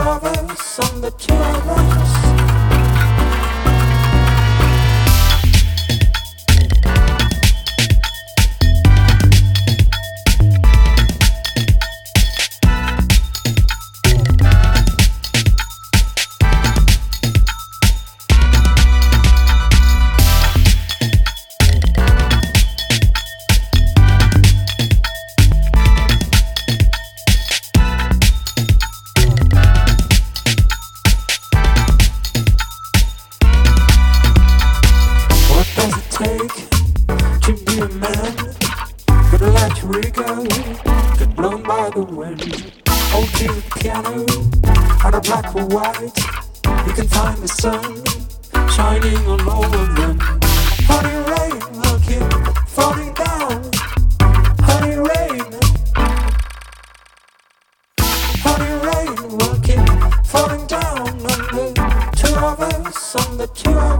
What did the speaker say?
of us, on the two of us. To be a man, gotta let your ego get blown by the wind. Hold to the piano, out of black or white, you can find the sun shining on all of them. Honey rain, looking, falling down. Honey rain, honey rain, looking, falling down on the two of us, on the two of us.